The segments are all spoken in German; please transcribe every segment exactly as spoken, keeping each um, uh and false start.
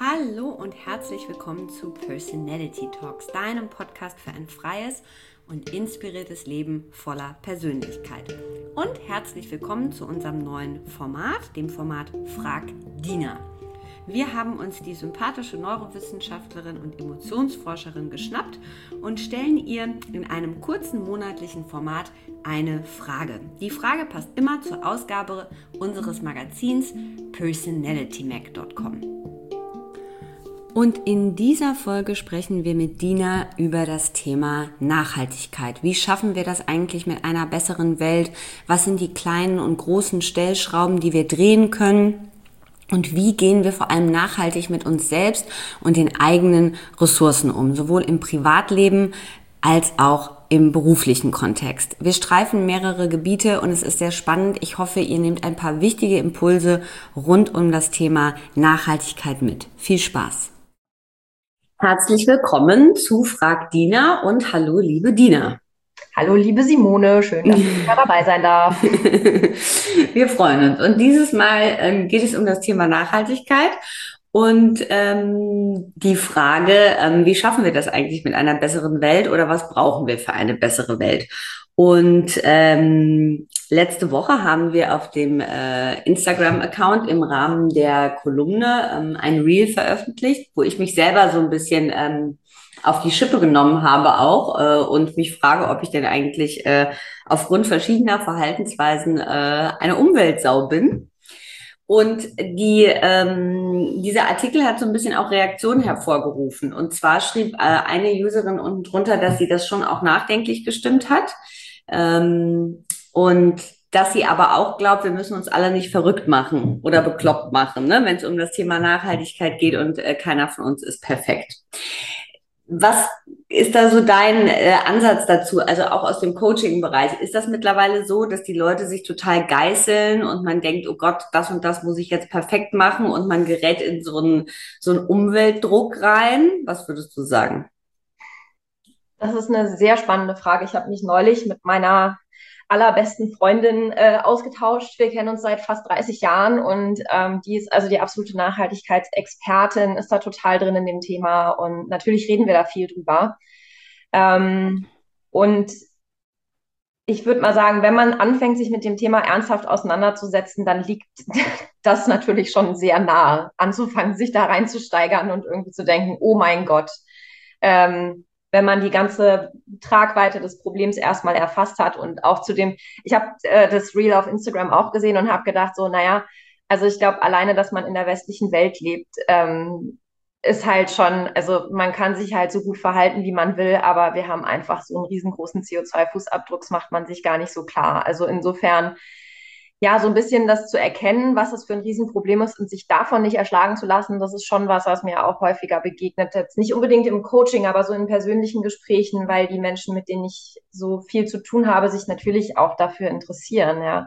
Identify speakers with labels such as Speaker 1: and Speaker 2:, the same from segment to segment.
Speaker 1: Hallo und herzlich willkommen zu Personality Talks, deinem Podcast für ein freies und inspiriertes Leben voller Persönlichkeit. Und herzlich willkommen zu unserem neuen Format, dem Format Frag Dina. Wir haben uns die sympathische Neurowissenschaftlerin und Emotionsforscherin geschnappt und stellen ihr in einem kurzen monatlichen Format eine Frage. Die Frage passt immer zur Ausgabe unseres Magazins personality mac punkt com. Und in dieser Folge sprechen wir mit Dina über das Thema Nachhaltigkeit. Wie schaffen wir das eigentlich mit einer besseren Welt? Was sind die kleinen und großen Stellschrauben, die wir drehen können? Und wie gehen wir vor allem nachhaltig mit uns selbst und den eigenen Ressourcen um, sowohl im Privatleben als auch im beruflichen Kontext. Wir streifen mehrere Gebiete und es ist sehr spannend. Ich hoffe, ihr nehmt ein paar wichtige Impulse rund um das Thema Nachhaltigkeit mit. Viel Spaß! Herzlich willkommen zu Frag Dina und hallo liebe Dina.
Speaker 2: Hallo liebe Simone, schön, dass ich da dabei sein darf.
Speaker 1: Wir freuen uns. Und dieses Mal ähm, geht es um das Thema Nachhaltigkeit und ähm, die Frage, ähm, wie schaffen wir das eigentlich mit einer besseren Welt oder was brauchen wir für eine bessere Welt? Und ähm, letzte Woche haben wir auf dem äh, Instagram-Account im Rahmen der Kolumne ähm, ein Reel veröffentlicht, wo ich mich selber so ein bisschen ähm, auf die Schippe genommen habe auch äh, und mich frage, ob ich denn eigentlich äh, aufgrund verschiedener Verhaltensweisen äh, eine Umweltsau bin. Und die, ähm, dieser Artikel hat so ein bisschen auch Reaktionen hervorgerufen. Und zwar schrieb äh, eine Userin unten drunter, dass sie das schon auch nachdenklich gestimmt hat. Ähm, und dass sie aber auch glaubt, wir müssen uns alle nicht verrückt machen oder bekloppt machen, ne, wenn es um das Thema Nachhaltigkeit geht und äh, keiner von uns ist perfekt. Was ist da so dein äh, Ansatz dazu, also auch aus dem Coaching-Bereich? Ist das mittlerweile so, dass die Leute sich total geißeln und man denkt, oh Gott, das und das muss ich jetzt perfekt machen und man gerät in so einen, so einen Umweltdruck rein? Was würdest du sagen?
Speaker 2: Das ist eine sehr spannende Frage. Ich habe mich neulich mit meiner allerbesten Freundin äh, ausgetauscht. Wir kennen uns seit fast dreißig Jahren und ähm, die ist also die absolute Nachhaltigkeitsexpertin, ist da total drin in dem Thema und natürlich reden wir da viel drüber. Ähm, und ich würde mal sagen, wenn man anfängt, sich mit dem Thema ernsthaft auseinanderzusetzen, dann liegt das natürlich schon sehr nahe, anzufangen, sich da reinzusteigern und irgendwie zu denken, oh mein Gott, ähm, wenn man die ganze Tragweite des Problems erstmal erfasst hat und auch zu dem, ich habe äh, das Reel auf Instagram auch gesehen und habe gedacht, so, naja, also ich glaube, alleine, dass man in der westlichen Welt lebt, ähm, ist halt schon, also man kann sich halt so gut verhalten, wie man will, aber wir haben einfach so einen riesengroßen C O zwei Fußabdruck, das macht man sich gar nicht so klar. Also insofern, ja, so ein bisschen das zu erkennen, was das für ein Riesenproblem ist und sich davon nicht erschlagen zu lassen, das ist schon was, was mir auch häufiger begegnet. Jetzt nicht unbedingt im Coaching, aber so in persönlichen Gesprächen, weil die Menschen, mit denen ich so viel zu tun habe, sich natürlich auch dafür interessieren, ja.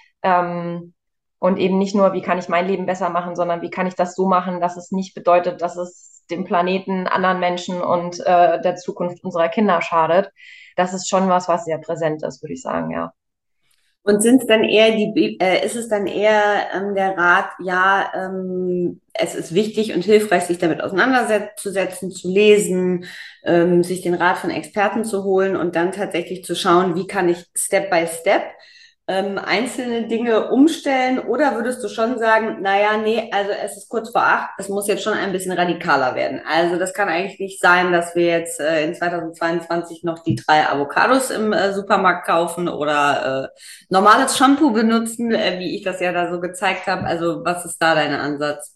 Speaker 2: Ähm, und eben nicht nur, wie kann ich mein Leben besser machen, sondern wie kann ich das so machen, dass es nicht bedeutet, dass es dem Planeten, anderen Menschen und äh, der Zukunft unserer Kinder schadet. Das ist schon was, was sehr präsent ist, würde ich sagen, ja.
Speaker 1: Und sind es dann eher die, äh, ist es dann eher ähm, der Rat, ja, ähm, es ist wichtig und hilfreich, sich damit auseinanderzusetzen, zu lesen, ähm, sich den Rat von Experten zu holen und dann tatsächlich zu schauen, wie kann ich Step by Step ähm, einzelne Dinge umstellen? Oder würdest du schon sagen, naja, nee, also es ist kurz vor acht, es muss jetzt schon ein bisschen radikaler werden. Also das kann eigentlich nicht sein, dass wir jetzt äh, in zweitausendzweiundzwanzig noch die drei Avocados im äh, Supermarkt kaufen oder äh, normales Shampoo benutzen, äh, wie ich das ja da so gezeigt habe. Also was ist da dein Ansatz?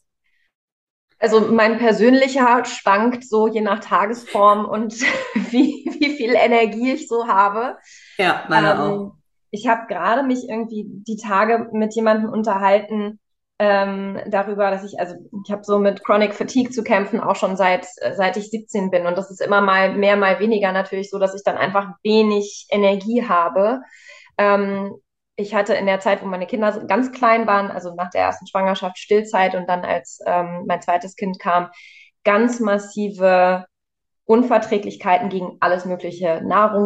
Speaker 2: Also mein persönlicher schwankt so je nach Tagesform und wie, wie viel Energie ich so habe.
Speaker 1: Ja, meine auch.
Speaker 2: Ähm, Ich habe gerade mich irgendwie die Tage mit jemandem unterhalten ähm, darüber, dass ich, also ich habe so mit Chronic Fatigue zu kämpfen, auch schon seit, seit ich siebzehn bin. Und das ist immer mal mehr, mal weniger natürlich so, dass ich dann einfach wenig Energie habe. Ähm, Ich hatte in der Zeit, wo meine Kinder ganz klein waren, also nach der ersten Schwangerschaft Stillzeit und dann als ähm, mein zweites Kind kam, ganz massive Unverträglichkeiten gegen alles mögliche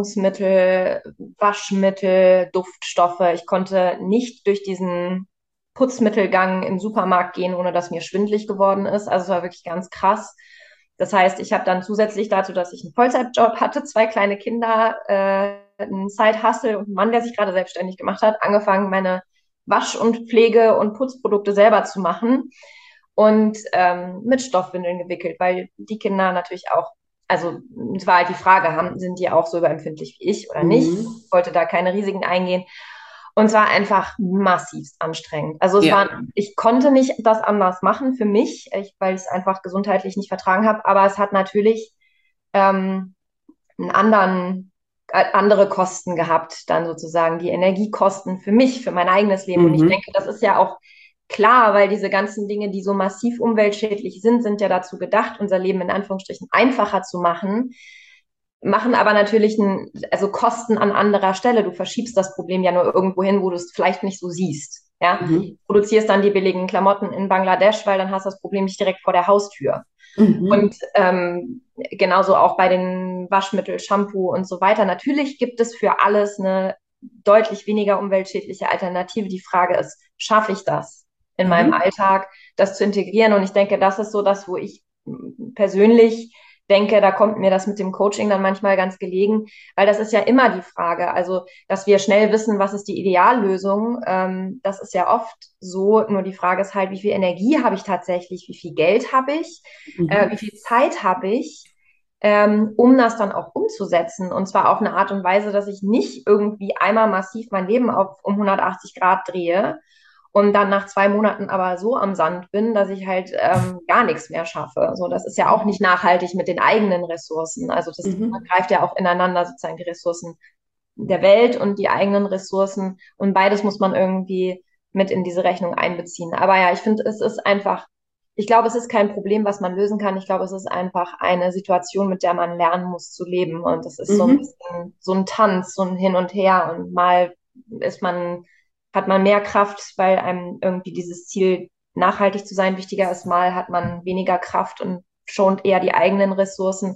Speaker 2: Nahrungsmittel, Waschmittel, Duftstoffe. Ich konnte nicht durch diesen Putzmittelgang im Supermarkt gehen, ohne dass mir schwindelig geworden ist. Also es war wirklich ganz krass. Das heißt, ich habe dann zusätzlich dazu, dass ich einen Vollzeitjob hatte, zwei kleine Kinder, äh, einen Side-Hustle und einen Mann, der sich gerade selbstständig gemacht hat, angefangen, meine Wasch- und Pflege- und Putzprodukte selber zu machen und ähm, mit Stoffwindeln gewickelt, weil die Kinder natürlich auch, also es war halt die Frage, haben, sind die auch so überempfindlich wie ich oder nicht?
Speaker 1: Mhm.
Speaker 2: Ich wollte da keine Risiken eingehen. Und es war einfach massivst anstrengend. Also es
Speaker 1: Ja.
Speaker 2: war, ich konnte nicht das anders machen für mich, ich, weil ich es einfach gesundheitlich nicht vertragen habe. Aber es hat natürlich ähm, einen anderen, äh, andere Kosten gehabt, dann sozusagen die Energiekosten für mich, für mein eigenes Leben. Und ich
Speaker 1: Mhm.
Speaker 2: denke, das ist ja auch klar, weil diese ganzen Dinge, die so massiv umweltschädlich sind, sind ja dazu gedacht, unser Leben in Anführungsstrichen einfacher zu machen, machen aber natürlich ein, also Kosten an anderer Stelle. Du verschiebst das Problem ja nur irgendwo hin, wo du es vielleicht nicht so siehst. Ja,
Speaker 1: Mhm.
Speaker 2: produzierst dann die billigen Klamotten in Bangladesch, weil dann hast du das Problem nicht direkt vor der Haustür.
Speaker 1: Mhm.
Speaker 2: Und ähm, genauso auch bei den Waschmittel, Shampoo und so weiter. Natürlich gibt es für alles eine deutlich weniger umweltschädliche Alternative. Die Frage ist, schaffe ich das in meinem
Speaker 1: Mhm.
Speaker 2: Alltag, das zu integrieren? Und ich denke, das ist so das, wo ich persönlich denke, da kommt mir das mit dem Coaching dann manchmal ganz gelegen, weil das ist ja immer die Frage. Also, dass wir schnell wissen, was ist die Ideallösung, ähm, das ist ja oft so. Nur die Frage ist halt, wie viel Energie habe ich tatsächlich, wie viel Geld habe ich, äh, wie
Speaker 1: Mhm.
Speaker 2: viel Zeit habe ich, ähm, um das dann auch umzusetzen. Und zwar auf eine Art und Weise, dass ich nicht irgendwie einmal massiv mein Leben auf um hundertachtzig Grad drehe und dann nach zwei Monaten aber so am Sand bin, dass ich halt ähm, gar nichts mehr schaffe. So, das ist ja auch nicht nachhaltig mit den eigenen Ressourcen. Also das man
Speaker 1: Mhm.
Speaker 2: greift ja auch ineinander sozusagen die Ressourcen der Welt und die eigenen Ressourcen und beides muss man irgendwie mit in diese Rechnung einbeziehen. Aber ja, ich finde, es ist einfach, ich glaube, es ist kein Problem, was man lösen kann. Ich glaube, es ist einfach eine Situation, mit der man lernen muss zu leben. Und das ist so ein
Speaker 1: Mhm.
Speaker 2: bisschen so ein Tanz, so ein Hin und Her. Und mal ist man, hat man mehr Kraft, weil einem irgendwie dieses Ziel nachhaltig zu sein wichtiger ist. Mal hat man weniger Kraft und schont eher die eigenen Ressourcen.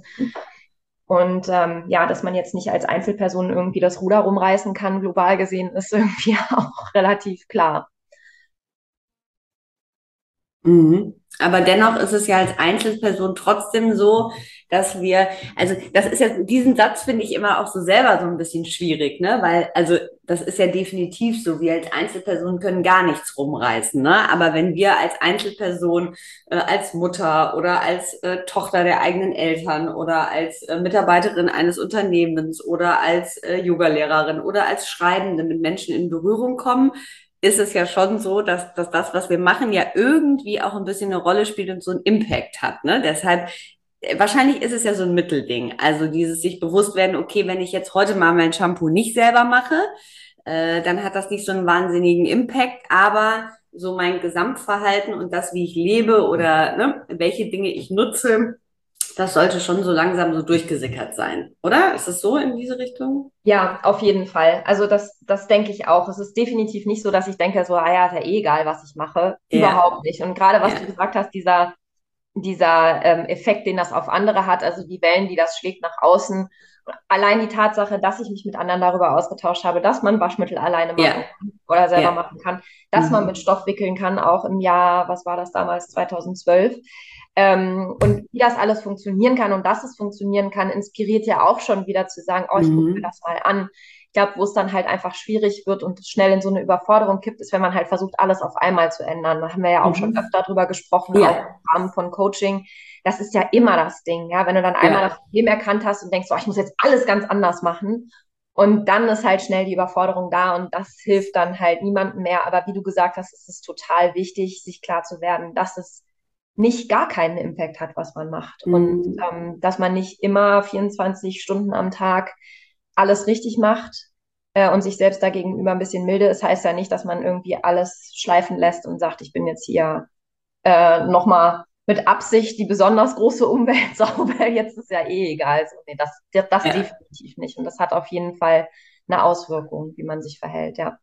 Speaker 2: Und ähm, ja, dass man jetzt nicht als Einzelperson irgendwie das Ruder rumreißen kann, global gesehen, ist irgendwie auch relativ klar.
Speaker 1: Mhm. Aber dennoch ist es ja als Einzelperson trotzdem so, dass wir, also das ist ja, diesen Satz finde ich immer auch so selber so ein bisschen schwierig, ne? Weil, also das ist ja definitiv so, wir als Einzelperson können gar nichts rumreißen, ne? Aber wenn wir als Einzelperson, äh, als Mutter oder als äh, Tochter der eigenen Eltern oder als äh, Mitarbeiterin eines Unternehmens oder als äh, Yogalehrerin oder als Schreibende mit Menschen in Berührung kommen, ist es ja schon so, dass, dass das, was wir machen, ja irgendwie auch ein bisschen eine Rolle spielt und so einen Impact hat. Ne? Deshalb, äh, wahrscheinlich ist es ja so ein Mittelding. Also dieses sich bewusst werden, okay, wenn ich jetzt heute mal mein Shampoo nicht selber mache, äh, dann hat das nicht so einen wahnsinnigen Impact, aber so mein Gesamtverhalten und das, wie ich lebe oder ne, welche Dinge ich nutze, das sollte schon so langsam so durchgesickert sein, oder? Ist es so in diese Richtung?
Speaker 2: Ja, auf jeden Fall. Also das, das denke ich auch. Es ist definitiv nicht so, dass ich denke, so, ah ja, ist ja eh egal, was ich mache.
Speaker 1: Ja,
Speaker 2: Überhaupt nicht. Und gerade was du
Speaker 1: ja,
Speaker 2: gesagt hast, dieser, dieser ähm, Effekt, den das auf andere hat, also die Wellen, die das schlägt nach außen. Allein die Tatsache, dass ich mich mit anderen darüber ausgetauscht habe, dass man Waschmittel alleine machen
Speaker 1: ja,
Speaker 2: kann oder selber
Speaker 1: ja.
Speaker 2: machen kann, dass man mit
Speaker 1: Mhm.
Speaker 2: Stoff wickeln kann, auch im Jahr, was war das damals, zweitausendzwölf. Ähm, und wie das alles funktionieren kann und dass es funktionieren kann, inspiriert ja auch schon wieder zu sagen, oh, ich gucke mir
Speaker 1: Mhm.
Speaker 2: das mal an. Ich glaube, wo es dann halt einfach schwierig wird und schnell in so eine Überforderung kippt, ist, wenn man halt versucht, alles auf einmal zu ändern. Da haben wir ja auch schon
Speaker 1: Mhm.
Speaker 2: öfter drüber gesprochen, auch im
Speaker 1: Ja,
Speaker 2: Rahmen von Coaching. Das ist ja immer das Ding, ja. Wenn du dann einmal das
Speaker 1: ja.
Speaker 2: Problem erkannt hast und denkst, oh, ich muss jetzt alles ganz anders machen. Und dann ist halt schnell die Überforderung da und das hilft dann halt niemandem mehr. Aber wie du gesagt hast, ist es total wichtig, sich klar zu werden, dass es nicht gar keinen Impact hat, was man macht. Und
Speaker 1: Mhm.
Speaker 2: ähm, dass man nicht immer vierundzwanzig Stunden am Tag alles richtig macht äh, und sich selbst dagegenüber ein bisschen milde ist, heißt ja nicht, dass man irgendwie alles schleifen lässt und sagt, ich bin jetzt hier äh, nochmal mit Absicht die besonders große Umwelt sauber, jetzt ist ja eh egal. So, nee, das, das, das
Speaker 1: Ja.
Speaker 2: definitiv nicht. Und das hat auf jeden Fall eine Auswirkung, wie man sich verhält, ja.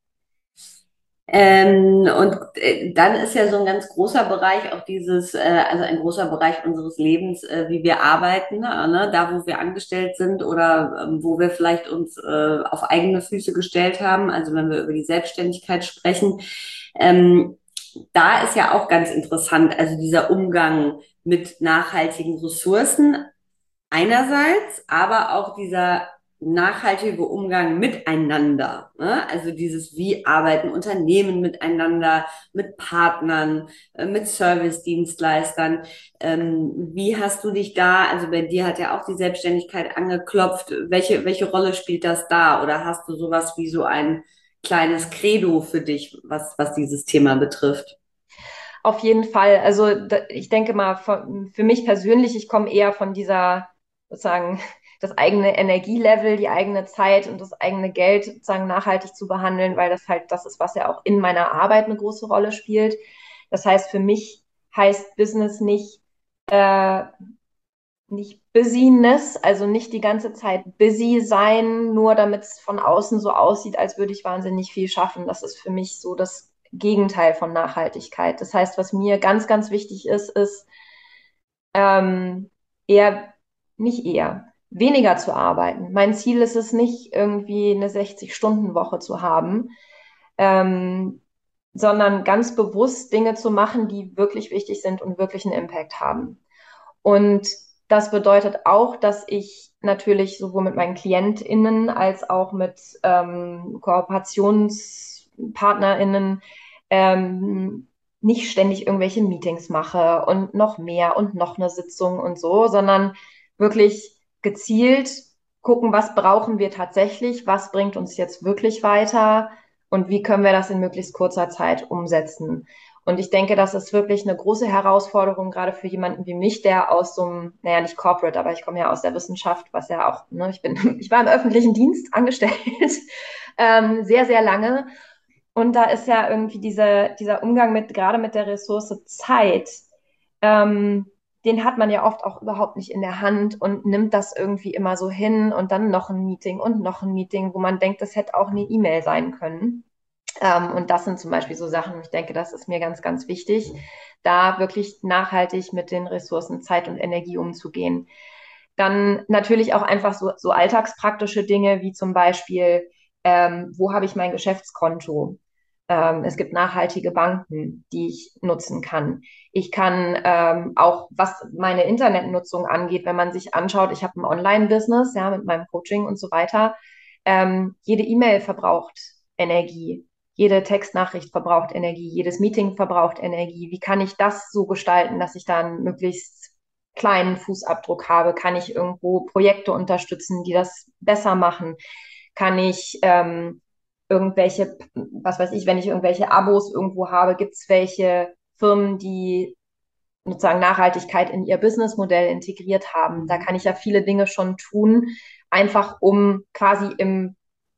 Speaker 1: Ähm, und äh, dann ist ja so ein ganz großer Bereich auch dieses, äh, also ein großer Bereich unseres Lebens, äh, wie wir arbeiten, äh, ne? Da, wo wir angestellt sind oder ähm, wo wir vielleicht uns äh, auf eigene Füße gestellt haben, also wenn wir über die Selbstständigkeit sprechen. Ähm, da ist ja auch ganz interessant, also dieser Umgang mit nachhaltigen Ressourcen einerseits, aber auch dieser nachhaltige Umgang miteinander. Ne? Also dieses, wie arbeiten Unternehmen miteinander, mit Partnern, äh, mit Service-Dienstleistern. Ähm, wie hast du dich da, also bei dir hat ja auch die Selbstständigkeit angeklopft. Welche, welche Rolle spielt das da? Oder hast du sowas wie so ein kleines Credo für dich, was, was dieses Thema betrifft?
Speaker 2: Auf jeden Fall. Also da, ich denke mal, von, für mich persönlich, ich komme eher von dieser, sozusagen, das eigene Energielevel, die eigene Zeit und das eigene Geld sozusagen nachhaltig zu behandeln, weil das halt das ist, was ja auch in meiner Arbeit eine große Rolle spielt. Das heißt, für mich heißt Business nicht, äh, nicht Busyness, also nicht die ganze Zeit busy sein, nur damit es von außen so aussieht, als würde ich wahnsinnig viel schaffen. Das ist für mich so das Gegenteil von Nachhaltigkeit. Das heißt, was mir ganz, ganz wichtig ist, ist ähm, eher, nicht eher, weniger zu arbeiten. Mein Ziel ist es nicht, irgendwie eine sechzig-Stunden-Woche zu haben, ähm, sondern ganz bewusst Dinge zu machen, die wirklich wichtig sind und wirklich einen Impact haben. Und das bedeutet auch, dass ich natürlich sowohl mit meinen KlientInnen als auch mit ähm, KooperationspartnerInnen ähm, nicht ständig irgendwelche Meetings mache und noch mehr und noch eine Sitzung und so, sondern wirklich gezielt gucken, was brauchen wir tatsächlich, was bringt uns jetzt wirklich weiter und wie können wir das in möglichst kurzer Zeit umsetzen. Und ich denke, das ist wirklich eine große Herausforderung, gerade für jemanden wie mich, der aus so einem, naja, nicht Corporate, aber ich komme ja aus der Wissenschaft, was ja auch, ne, ich bin, ich war im öffentlichen Dienst angestellt, ähm, sehr, sehr lange. Und da ist ja irgendwie diese, dieser Umgang mit, gerade mit der Ressource Zeit, ähm, den hat man ja oft auch überhaupt nicht in der Hand und nimmt das irgendwie immer so hin und dann noch ein Meeting und noch ein Meeting, wo man denkt, das hätte auch eine E-Mail sein können. Ähm, und das sind zum Beispiel so Sachen, ich denke, das ist mir ganz, ganz wichtig, da wirklich nachhaltig mit den Ressourcen Zeit und Energie umzugehen. Dann natürlich auch einfach so, so alltagspraktische Dinge wie zum Beispiel, ähm, wo habe ich mein Geschäftskonto? Ähm, es gibt nachhaltige Banken, die ich nutzen kann. Ich kann ähm, auch, was meine Internetnutzung angeht, wenn man sich anschaut, ich habe ein Online-Business, ja, mit meinem Coaching und so weiter. Ähm, jede E-Mail verbraucht Energie. Jede Textnachricht verbraucht Energie, jedes Meeting verbraucht Energie. Wie kann ich das so gestalten, dass ich dann möglichst kleinen Fußabdruck habe? Kann ich irgendwo Projekte unterstützen, die das besser machen? Kann ich ähm, irgendwelche, was weiß ich, wenn ich irgendwelche Abos irgendwo habe, gibt es welche Firmen, die sozusagen Nachhaltigkeit in ihr Businessmodell integriert haben? Da kann ich ja viele Dinge schon tun, einfach um quasi im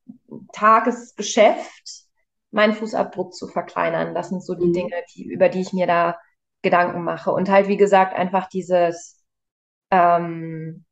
Speaker 2: Tagesgeschäft meinen Fußabdruck zu verkleinern. Das sind so die Dinge,
Speaker 1: Mhm.
Speaker 2: die, über die ich mir da Gedanken mache. Und halt, wie gesagt, einfach dieses, ähm,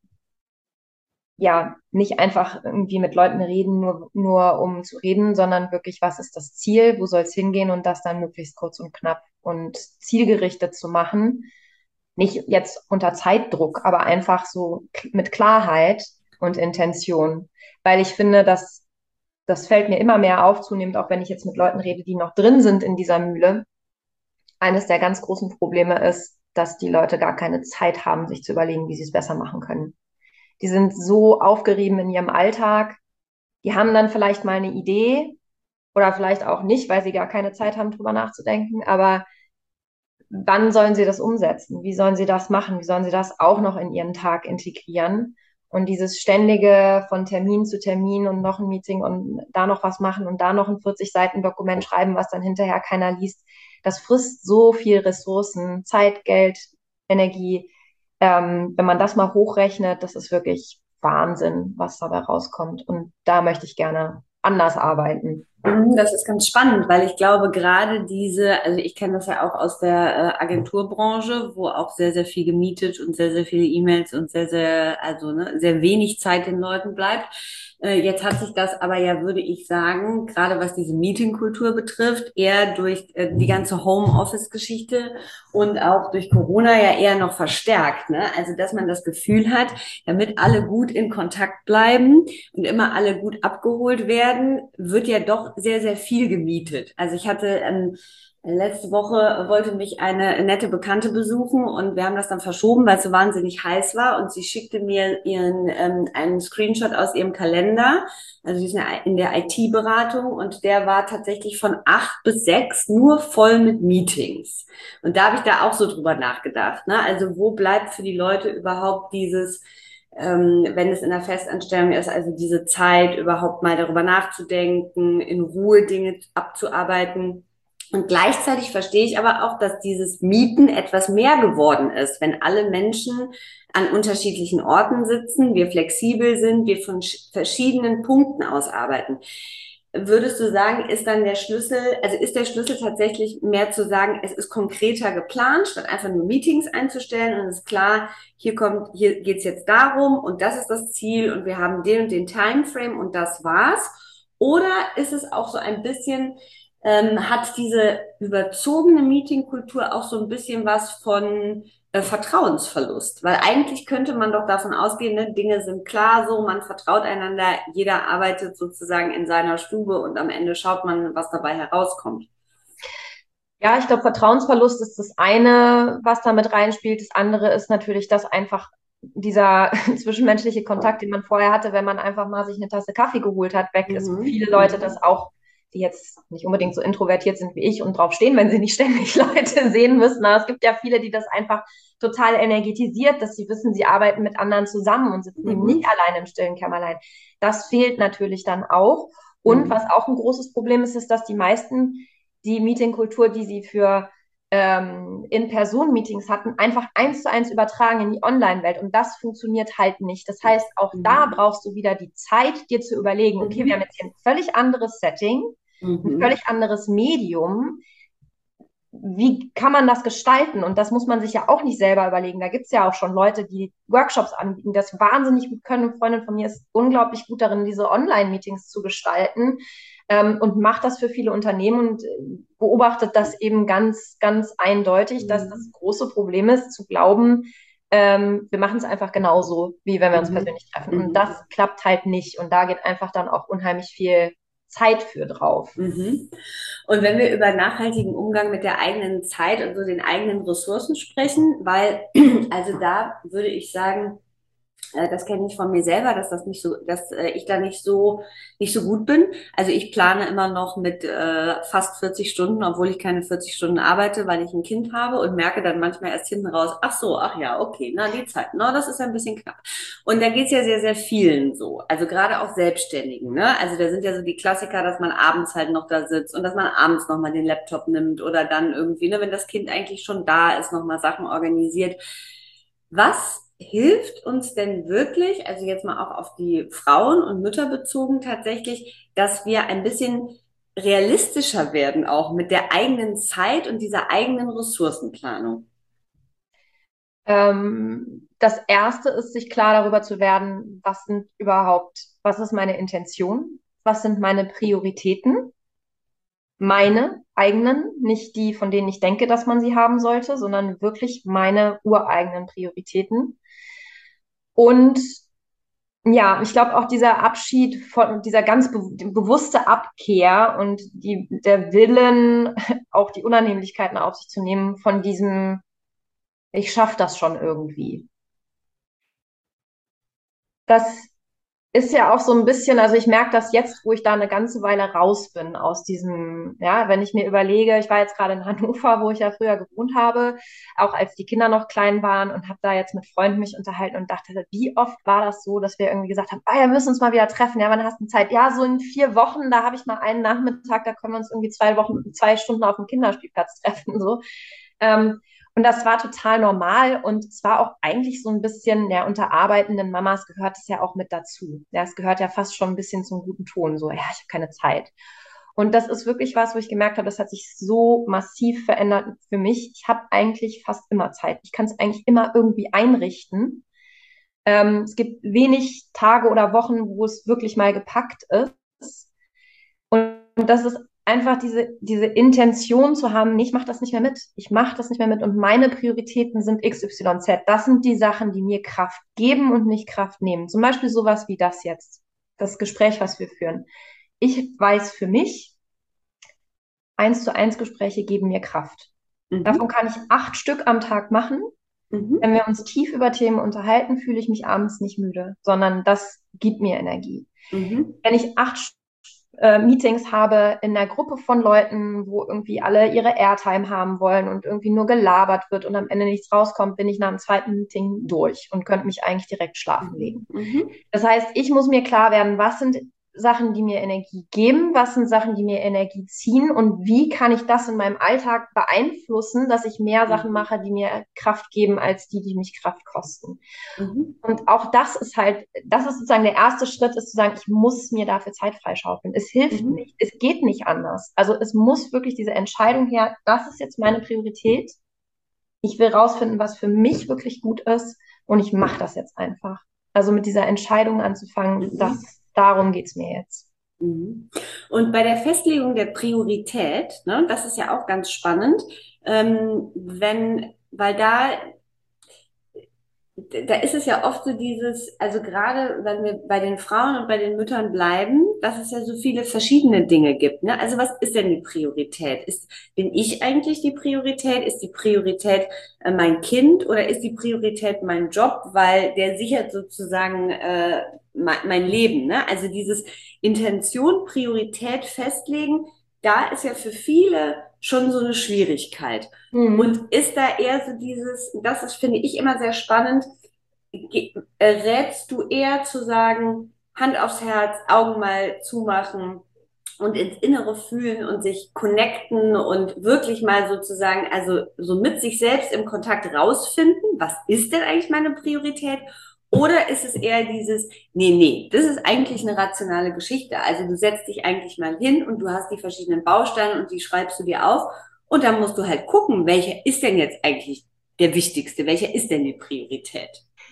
Speaker 2: ja, nicht einfach irgendwie mit Leuten reden, nur, nur um zu reden, sondern wirklich, was ist das Ziel, wo soll es hingehen und das dann möglichst kurz und knapp und zielgerichtet zu machen. Nicht jetzt unter Zeitdruck, aber einfach so mit Klarheit und Intention. Weil ich finde, dass das fällt mir immer mehr auf, zunehmend auch wenn ich jetzt mit Leuten rede, die noch drin sind in dieser Mühle. Eines der ganz großen Probleme ist, dass die Leute gar keine Zeit haben, sich zu überlegen, wie sie es besser machen können. Die sind so aufgerieben in ihrem Alltag, die haben dann vielleicht mal eine Idee oder vielleicht auch nicht, weil sie gar keine Zeit haben, drüber nachzudenken. Aber wann sollen sie das umsetzen? Wie sollen sie das machen? Wie sollen sie das auch noch in ihren Tag integrieren? Und dieses ständige von Termin zu Termin und noch ein Meeting und da noch was machen und da noch ein vierzig Seiten Dokument schreiben, was dann hinterher keiner liest, das frisst so viel Ressourcen, Zeit, Geld, Energie. Ähm, wenn man das mal hochrechnet, das ist wirklich Wahnsinn, was dabei rauskommt. Und da möchte ich gerne anders arbeiten.
Speaker 1: Mhm, das ist ganz spannend, weil ich glaube, gerade diese, also ich kenne das ja auch aus der äh, Agenturbranche, wo auch sehr, sehr viel gemietet und sehr, sehr viele E-Mails und sehr, sehr, also ne, sehr wenig Zeit den Leuten bleibt. Äh, jetzt hat sich das aber ja, würde ich sagen, gerade was diese Meetingkultur betrifft, eher durch äh, die ganze Homeoffice-Geschichte und auch durch Corona ja eher noch verstärkt. Ne? Also, dass man das Gefühl hat, damit alle gut in Kontakt bleiben und immer alle gut abgeholt werden, wird ja doch sehr, sehr viel gemietet. Also ich hatte ähm, Letzte Woche wollte mich eine nette Bekannte besuchen und wir haben das dann verschoben, weil es so wahnsinnig heiß war und sie schickte mir ihren ähm, einen Screenshot aus ihrem Kalender. Also sie ist in der I T-Beratung und der war tatsächlich von acht bis sechs nur voll mit Meetings. Und da habe ich da auch so drüber nachgedacht, ne? Also wo bleibt für die Leute überhaupt dieses, ähm, wenn es in der Festanstellung ist, also diese Zeit überhaupt mal darüber nachzudenken, in Ruhe Dinge abzuarbeiten. Und gleichzeitig verstehe ich aber auch, dass dieses Mieten etwas mehr geworden ist, wenn alle Menschen an unterschiedlichen Orten sitzen, wir flexibel sind, wir von verschiedenen Punkten aus arbeiten. Würdest du sagen, ist dann der Schlüssel, also ist der Schlüssel tatsächlich mehr zu sagen, es ist konkreter geplant, statt einfach nur Meetings einzustellen und es ist klar, hier kommt, hier geht's jetzt darum und das ist das Ziel und wir haben den und den Timeframe und das war's? Oder ist es auch so ein bisschen, ähm, hat diese überzogene Meetingkultur auch so ein bisschen was von äh, Vertrauensverlust? Weil eigentlich könnte man doch davon ausgehen, ne, Dinge sind klar so, man vertraut einander, jeder arbeitet sozusagen in seiner Stube und am Ende schaut man, was dabei herauskommt.
Speaker 2: Ja, ich glaube, Vertrauensverlust ist das eine, was da mit reinspielt. Das andere ist natürlich, dass einfach dieser zwischenmenschliche Kontakt, den man vorher hatte, wenn man einfach mal sich eine Tasse Kaffee geholt hat, weg ist. Wo
Speaker 1: Mhm.
Speaker 2: viele Leute das
Speaker 1: Mhm.
Speaker 2: auch, die jetzt nicht unbedingt so introvertiert sind wie ich und drauf stehen, wenn sie nicht ständig Leute sehen müssen. Aber es gibt ja viele, die das einfach total energetisiert, dass sie wissen, sie arbeiten mit anderen zusammen und sitzen eben nicht
Speaker 1: Mhm.
Speaker 2: allein im stillen Kämmerlein. Das fehlt natürlich dann auch. Und was
Speaker 1: Mhm.
Speaker 2: auch ein großes Problem ist, ist, dass die meisten die Meetingkultur, die sie für ähm, In-Person-Meetings hatten, einfach eins zu eins übertragen in die Online-Welt. Und das funktioniert halt nicht. Das heißt, auch da
Speaker 1: Mhm.
Speaker 2: brauchst du wieder die Zeit, dir zu überlegen, okay, wir haben
Speaker 1: Mhm.
Speaker 2: jetzt hier ein völlig anderes Setting, ein
Speaker 1: Mhm.
Speaker 2: völlig anderes Medium. Wie kann man das gestalten? Und das muss man sich ja auch nicht selber überlegen. Da gibt es ja auch schon Leute, die Workshops anbieten, das wahnsinnig gut können. Eine Freundin von mir ist unglaublich gut darin, diese Online-Meetings zu gestalten, ähm, und macht das für viele Unternehmen und äh, beobachtet das eben ganz, ganz eindeutig, dass das
Speaker 1: Mhm.
Speaker 2: große Problem ist, zu glauben, ähm, wir machen es einfach genauso, wie wenn wir uns
Speaker 1: Mhm.
Speaker 2: persönlich treffen. Und
Speaker 1: Mhm.
Speaker 2: das klappt halt nicht. Und da geht einfach dann auch unheimlich viel Zeit für drauf.
Speaker 1: Mhm. Und wenn wir über nachhaltigen Umgang mit der eigenen Zeit und so den eigenen Ressourcen sprechen, weil, also da würde ich sagen, äh, das kenne ich von mir selber, dass das nicht so, dass äh, ich da nicht so nicht so gut bin. Also ich plane immer noch mit äh, fast vierzig Stunden, obwohl ich keine vierzig Stunden arbeite, weil ich ein Kind habe und merke dann manchmal erst hinten raus, ach so, ach ja, okay, na die Zeit, na das ist ein bisschen knapp. Und da geht's ja sehr, sehr vielen so. Also gerade auch Selbstständigen, ne? Also da sind ja so die Klassiker, dass man abends halt noch da sitzt und dass man abends noch mal den Laptop nimmt oder dann irgendwie, ne, wenn das Kind eigentlich schon da ist, noch mal Sachen organisiert. Was hilft uns denn wirklich, also jetzt mal auch auf die Frauen und Mütter bezogen tatsächlich, dass wir ein bisschen realistischer werden auch mit der eigenen Zeit und dieser eigenen Ressourcenplanung?
Speaker 2: Ähm, das erste ist, sich klar darüber zu werden, was sind überhaupt, was ist meine Intention? Was sind meine Prioritäten? Meine eigenen, nicht die, von denen ich denke, dass man sie haben sollte, sondern wirklich meine ureigenen Prioritäten. Und ja, ich glaube auch dieser Abschied von dieser ganz be bewusste Abkehr und die, der Willen, auch die Unannehmlichkeiten auf sich zu nehmen von diesem, ich schaffe das schon irgendwie. Das ist ja auch so ein bisschen, also ich merke das jetzt, wo ich da eine ganze Weile raus bin aus diesem, ja, wenn ich mir überlege, ich war jetzt gerade in Hannover, wo ich ja früher gewohnt habe, auch als die Kinder noch klein waren und habe da jetzt mit Freunden mich unterhalten und dachte, wie oft war das so, dass wir irgendwie gesagt haben, ah, ja, wir müssen uns mal wieder treffen, ja, wann hast du Zeit? Ja, so in vier Wochen, da habe ich mal einen Nachmittag, da können wir uns irgendwie zwei Wochen, zwei Stunden auf dem Kinderspielplatz treffen, so. Ähm, und das war total normal und es war auch eigentlich so ein bisschen, ja, unter arbeitenden Mamas gehört es ja auch mit dazu. Ja, es gehört ja fast schon ein bisschen zum guten Ton, so, ja, ich habe keine Zeit. Und das ist wirklich was, wo ich gemerkt habe, das hat sich so massiv verändert für mich. Ich habe eigentlich fast immer Zeit. Ich kann es eigentlich immer irgendwie einrichten. Ähm, es gibt wenig Tage oder Wochen, wo es wirklich mal gepackt ist. Und das ist einfach diese, diese Intention zu haben, nee, ich mache das nicht mehr mit. Ich mache das nicht mehr mit und meine Prioritäten sind X Y Z. Das sind die Sachen, die mir Kraft geben und nicht Kraft nehmen. Zum Beispiel sowas wie das jetzt, das Gespräch, was wir führen. Ich weiß für mich, eins zu eins Gespräche geben mir Kraft. Davon
Speaker 1: Mhm.
Speaker 2: kann ich acht Stück am Tag machen. Wenn
Speaker 1: Mhm.
Speaker 2: wir uns tief über Themen unterhalten, fühle ich mich abends nicht müde, sondern das gibt mir Energie.
Speaker 1: Mhm.
Speaker 2: Wenn ich acht äh, Meetings habe in einer Gruppe von Leuten, wo irgendwie alle ihre Airtime haben wollen und irgendwie nur gelabert wird und am Ende nichts rauskommt, bin ich nach dem zweiten Meeting durch und könnte mich eigentlich direkt schlafen
Speaker 1: Mhm.
Speaker 2: legen.
Speaker 1: Mhm.
Speaker 2: Das heißt, ich muss mir klar werden, was sind Sachen, die mir Energie geben, was sind Sachen, die mir Energie ziehen und wie kann ich das in meinem Alltag beeinflussen, dass ich mehr Sachen
Speaker 1: Mhm.
Speaker 2: mache, die mir Kraft geben, als die, die mich Kraft kosten.
Speaker 1: Mhm.
Speaker 2: Und auch das ist halt, das ist sozusagen der erste Schritt, ist zu sagen, ich muss mir dafür Zeit freischaufeln. Es hilft
Speaker 1: Mhm.
Speaker 2: nicht. Es geht nicht anders. Also es muss wirklich diese Entscheidung her, das ist jetzt meine Priorität. Ich will rausfinden, was für mich wirklich gut ist und ich mache das jetzt einfach. Also mit dieser Entscheidung anzufangen,
Speaker 1: Mhm.
Speaker 2: das, darum geht's mir jetzt.
Speaker 1: Mhm. Und bei der Festlegung der Priorität, ne, das ist ja auch ganz spannend, ähm, wenn, weil da da ist es ja oft so dieses, also gerade wenn wir bei den Frauen und bei den Müttern bleiben, dass es ja so viele verschiedene Dinge gibt. Ne? Also was ist denn die Priorität? Ist, bin ich eigentlich die Priorität? Ist die Priorität äh, mein Kind oder ist die Priorität mein Job? Weil der sichert sozusagen äh, mein, mein Leben. Ne? Also dieses Intention, Priorität festlegen, da ist ja für viele schon so eine Schwierigkeit. Und
Speaker 2: Mhm.
Speaker 1: ist da eher so dieses, das ist, finde ich, immer sehr spannend, ge- äh, rätst du eher zu sagen, Hand aufs Herz, Augen mal zumachen und ins Innere fühlen und sich connecten und wirklich mal sozusagen, also so mit sich selbst im Kontakt rausfinden, was ist denn eigentlich meine Priorität? Oder ist es eher dieses, nee, nee, das ist eigentlich eine rationale Geschichte. Also du setzt dich eigentlich mal hin und du hast die verschiedenen Bausteine und die schreibst du dir auf und dann musst du halt gucken, welcher ist denn jetzt eigentlich der wichtigste, welcher ist denn die Priorität?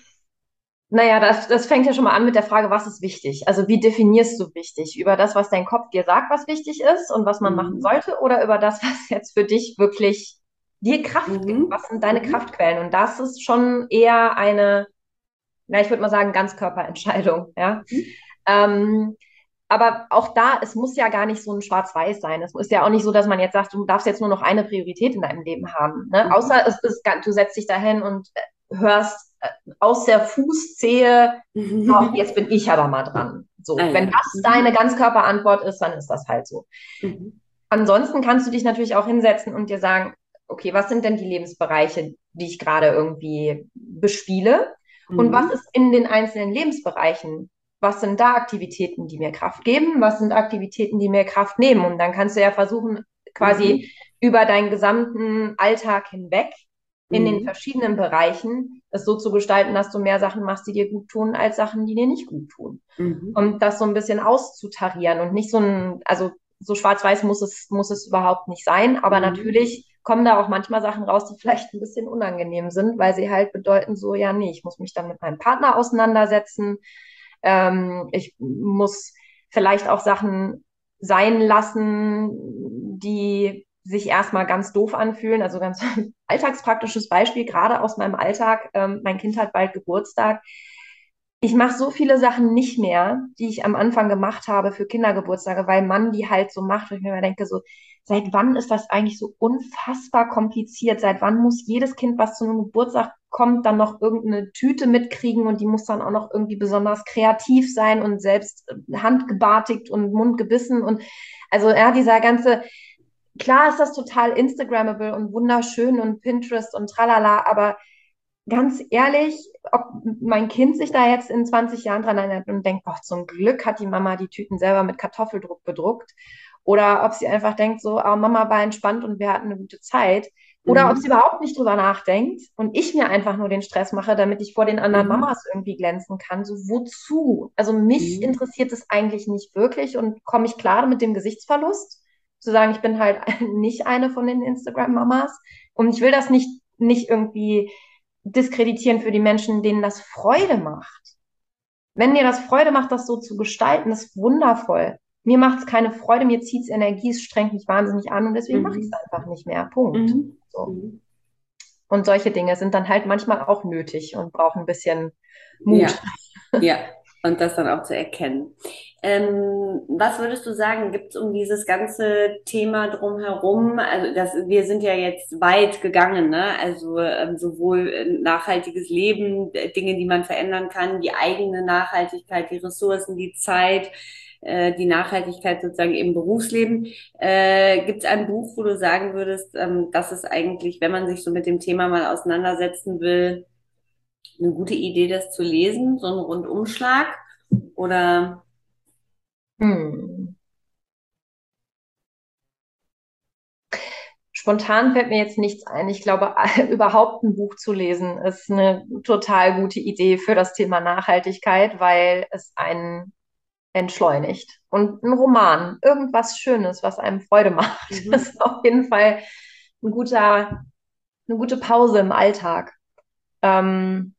Speaker 2: Naja, das, das fängt ja schon mal an mit der Frage, was ist wichtig? Also wie definierst du wichtig? Über das, was dein Kopf dir sagt, was wichtig ist und was man machen
Speaker 1: Mhm.
Speaker 2: sollte, oder über das, was jetzt für dich wirklich dir Kraft gibt?
Speaker 1: Mhm.
Speaker 2: Was sind deine
Speaker 1: Mhm.
Speaker 2: Kraftquellen? Und das ist schon eher eine, na, ich würde mal sagen, Ganzkörperentscheidung, ja.
Speaker 1: Mhm.
Speaker 2: Ähm, aber auch da, es muss ja gar nicht so ein Schwarz-Weiß sein. Es ist ja auch nicht so, dass man jetzt sagt, du darfst jetzt nur noch eine Priorität in deinem Leben haben. Ne?
Speaker 1: Mhm.
Speaker 2: Außer es ist, du setzt dich dahin und äh, hörst äh, aus der Fußzehe, so, jetzt bin ich aber mal dran.
Speaker 1: Ah
Speaker 2: So, wenn
Speaker 1: ja.
Speaker 2: das deine
Speaker 1: Mhm.
Speaker 2: Ganzkörperantwort ist, dann ist das halt so.
Speaker 1: Mhm.
Speaker 2: Ansonsten kannst du dich natürlich auch hinsetzen und dir sagen, okay, was sind denn die Lebensbereiche, die ich gerade irgendwie bespiele? Und was
Speaker 1: Mhm.
Speaker 2: ist in den einzelnen Lebensbereichen? Was sind da Aktivitäten, die mir Kraft geben? Was sind Aktivitäten, die mir Kraft nehmen? Und dann kannst du ja versuchen, quasi
Speaker 1: Mhm.
Speaker 2: über deinen gesamten Alltag hinweg in den
Speaker 1: Mhm.
Speaker 2: verschiedenen Bereichen es so zu gestalten, dass du mehr Sachen machst, die dir gut tun, als Sachen, die dir nicht gut tun.
Speaker 1: Mhm.
Speaker 2: Und das so ein bisschen auszutarieren und nicht so ein, also so schwarz-weiß muss es, muss es überhaupt nicht sein, aber
Speaker 1: Mhm.
Speaker 2: natürlich kommen da auch manchmal Sachen raus, die vielleicht ein bisschen unangenehm sind, weil sie halt bedeuten so, ja, nee, ich muss mich dann mit meinem Partner auseinandersetzen, ähm, ich muss vielleicht auch Sachen sein lassen, die sich erstmal ganz doof anfühlen, also ganz alltagspraktisches Beispiel, gerade aus meinem Alltag, ähm, mein Kind hat bald Geburtstag, ich mache so viele Sachen nicht mehr, die ich am Anfang gemacht habe für Kindergeburtstage, weil man die halt so macht. Und ich mir immer denke, so, seit wann ist das eigentlich so unfassbar kompliziert? Seit wann muss jedes Kind, was zu einem Geburtstag kommt, dann noch irgendeine Tüte mitkriegen und die muss dann auch noch irgendwie besonders kreativ sein und selbst äh, handgebartigt und mundgebissen und also ja, dieser ganze, klar ist das total Instagrammable und wunderschön und Pinterest und tralala, aber ganz ehrlich, ob mein Kind sich da jetzt in zwanzig Jahren dran erinnert und denkt, boah, zum Glück hat die Mama die Tüten selber mit Kartoffeldruck bedruckt. Oder ob sie einfach denkt, so, oh, Mama war entspannt und wir hatten eine gute Zeit. Oder ob sie
Speaker 1: Mhm.
Speaker 2: überhaupt nicht drüber nachdenkt und ich mir einfach nur den Stress mache, damit ich vor den anderen
Speaker 1: Mhm.
Speaker 2: Mamas irgendwie glänzen kann. So, wozu? Also mich
Speaker 1: Mhm.
Speaker 2: interessiert es eigentlich nicht wirklich und komme ich klar mit dem Gesichtsverlust, zu sagen, ich bin halt nicht eine von den Instagram-Mamas und ich will das nicht, nicht irgendwie diskreditieren für die Menschen, denen das Freude macht. Wenn dir das Freude macht, das so zu gestalten, ist wundervoll. Mir macht es keine Freude, mir zieht es Energie, es strengt mich wahnsinnig an und deswegen mache ich es
Speaker 1: Mhm.
Speaker 2: einfach nicht mehr. Punkt.
Speaker 1: Mhm.
Speaker 2: So.
Speaker 1: Mhm.
Speaker 2: Und solche Dinge sind dann halt manchmal auch nötig und brauchen ein bisschen
Speaker 1: Ja,
Speaker 2: Mut.
Speaker 1: ja. und das dann auch zu erkennen. Ähm, was würdest du sagen, gibt es um dieses ganze Thema drumherum? Also das, wir sind ja jetzt weit gegangen, ne? Also ähm, sowohl äh, nachhaltiges Leben, äh, Dinge, die man verändern kann, die eigene Nachhaltigkeit, die Ressourcen, die Zeit, äh, die Nachhaltigkeit sozusagen im Berufsleben. Äh, gibt es ein Buch, wo du sagen würdest, ähm, das ist eigentlich, wenn man sich so mit dem Thema mal auseinandersetzen will, eine gute Idee, das zu lesen, so ein Rundumschlag? Oder
Speaker 2: Hm. Spontan fällt mir jetzt nichts ein. Ich glaube, überhaupt ein Buch zu lesen ist eine total gute Idee für das Thema Nachhaltigkeit, weil es einen entschleunigt. Und ein Roman, irgendwas Schönes, was einem Freude macht,
Speaker 1: mhm.
Speaker 2: ist auf jeden Fall ein guter, eine gute Pause im Alltag. Ähm,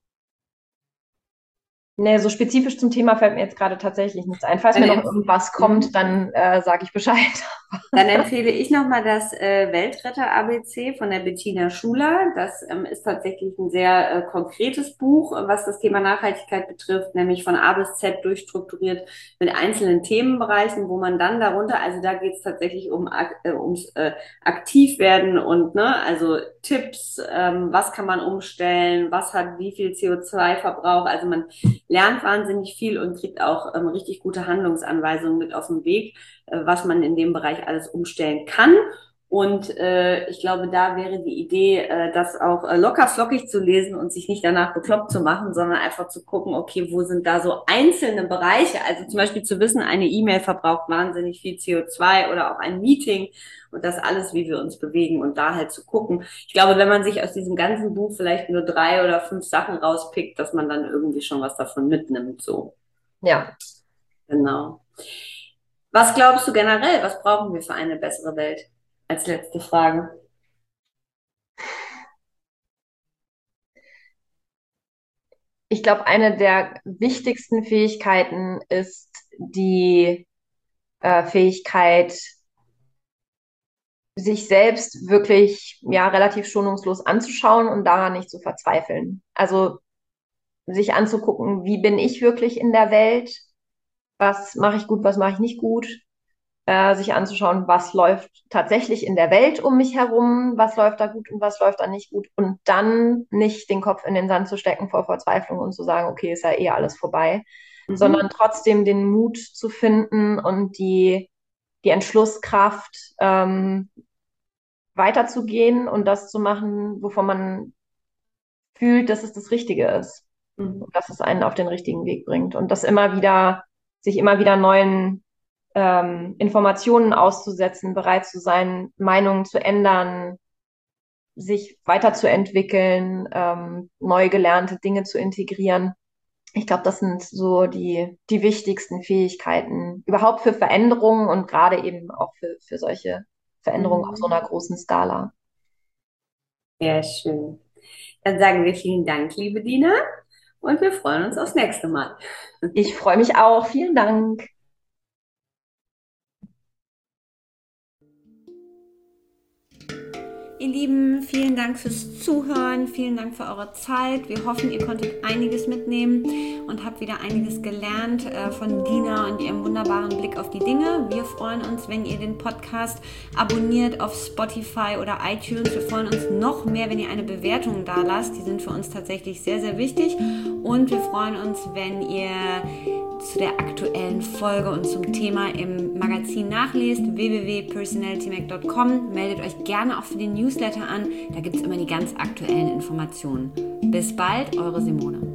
Speaker 2: Nee, so spezifisch zum Thema fällt mir jetzt gerade tatsächlich nichts ein. Falls
Speaker 1: Dann,
Speaker 2: mir noch
Speaker 1: empf
Speaker 2: irgendwas kommt,
Speaker 1: mhm.
Speaker 2: dann äh, sage ich Bescheid.
Speaker 1: Dann empfehle ich nochmal das äh, Weltretter-A B C von der Bettina Schuler. Das ähm, ist tatsächlich ein sehr äh, konkretes Buch, äh, was das Thema Nachhaltigkeit betrifft, nämlich von A bis Z durchstrukturiert mit einzelnen Themenbereichen, wo man dann darunter, also da geht es tatsächlich um ak äh, ums äh, Aktivwerden und ne, also Tipps, ähm, was kann man umstellen, was hat wie viel C O zwei Verbrauch. Also man lernt wahnsinnig viel und kriegt auch ähm, richtig gute Handlungsanweisungen mit auf den Weg, äh, was man in dem Bereich alles umstellen kann. Und äh, ich glaube, da wäre die Idee, äh, das auch äh, locker flockig zu lesen und sich nicht danach bekloppt zu machen, sondern einfach zu gucken, okay, wo sind da so einzelne Bereiche? Also zum Beispiel zu wissen, eine E-Mail verbraucht wahnsinnig viel C O zwei oder auch ein Meeting und das alles, wie wir uns bewegen und da halt zu gucken. Ich glaube, wenn man sich aus diesem ganzen Buch vielleicht nur drei oder fünf Sachen rauspickt, dass man dann irgendwie schon was davon mitnimmt, so.
Speaker 2: Ja,
Speaker 1: Genau. Was glaubst du generell? Was brauchen wir für eine bessere Welt? Als letzte Frage.
Speaker 2: ich glaube, eine der wichtigsten Fähigkeiten ist die äh, Fähigkeit, sich selbst wirklich ja relativ schonungslos anzuschauen und daran nicht zu verzweifeln. Also sich anzugucken, wie bin ich wirklich in der Welt? Was mache ich gut, was mache ich nicht gut? Äh, sich anzuschauen, was läuft tatsächlich in der Welt um mich herum, was läuft da gut und was läuft da nicht gut und dann nicht den Kopf in den Sand zu stecken vor Verzweiflung und zu sagen, okay, ist ja eh alles vorbei, sondern
Speaker 1: Mhm.
Speaker 2: trotzdem den Mut zu finden und die, die Entschlusskraft, ähm, weiterzugehen und das zu machen, wovon man fühlt, dass es das Richtige ist
Speaker 1: Mhm.
Speaker 2: und dass es einen auf den richtigen Weg bringt und das immer wieder, sich immer wieder neuen ähm, Informationen auszusetzen, bereit zu sein, Meinungen zu ändern, sich weiterzuentwickeln, ähm, neu gelernte Dinge zu integrieren. Ich glaube, das sind so die, die wichtigsten Fähigkeiten überhaupt für Veränderungen und gerade eben auch für, für solche Veränderungen auf so einer
Speaker 1: Mhm.
Speaker 2: großen Skala.
Speaker 1: Sehr schön. Dann sagen wir vielen Dank, liebe Dina, und wir freuen uns aufs nächste Mal.
Speaker 2: Ich freue mich auch. Vielen Dank.
Speaker 1: Ihr Lieben, vielen Dank fürs Zuhören, vielen Dank für eure Zeit. Wir hoffen, ihr konntet einiges mitnehmen und habt wieder einiges gelernt äh, von Dina und ihrem wunderbaren Blick auf die Dinge. Wir freuen uns, wenn ihr den Podcast abonniert auf Spotify oder iTunes. Wir freuen uns noch mehr, wenn ihr eine Bewertung da lasst. Die sind für uns tatsächlich sehr, sehr wichtig. Und wir freuen uns, wenn ihr zu der aktuellen Folge und zum Thema im Magazin nachlest, w w w punkt personality mac punkt com. Meldet euch gerne auch für den Newsletter an, da gibt es immer die ganz aktuellen Informationen. Bis bald, eure Simone.